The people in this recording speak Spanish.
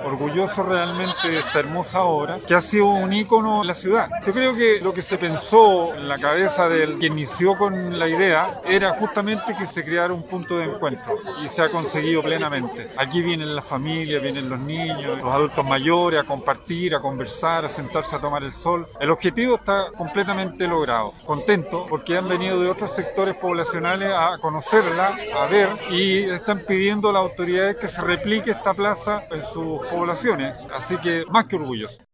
orgulloso realmente de esta hermosa obra que ha sido un ícono en la ciudad. Yo creo que lo que se pensó en la cabeza del que inició con la idea era justamente que se creara un punto de encuentro y se ha conseguido plenamente. Aquí vienen las familias, vienen los niños, los adultos mayores a compartir, a conversar, a sentarse a tomar el sol. El objetivo está completamente logrado. Contento porque han venido de otros sectores poblacionales a conocerla, a ver, y están pidiendo a las autoridades que se replique esta plaza en sus poblaciones. Así que más que orgulloso.